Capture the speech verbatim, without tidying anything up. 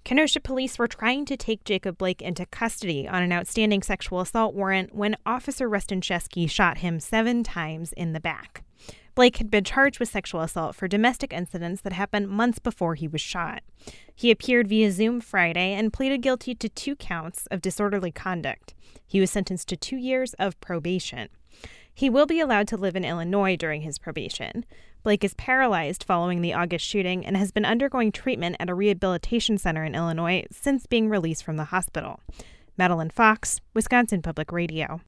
Kenosha police were trying to take Jacob Blake into custody on an outstanding sexual assault warrant when Officer Rustin Shesky shot him seven times in the back. Blake had been charged with sexual assault for domestic incidents that happened months before he was shot. He appeared via Zoom Friday and pleaded guilty to two counts of disorderly conduct. He was sentenced to two years of probation. He will be allowed to live in Illinois during his probation. Blake is paralyzed following the August shooting and has been undergoing treatment at a rehabilitation center in Illinois since being released from the hospital. Madeline Fox, Wisconsin Public Radio.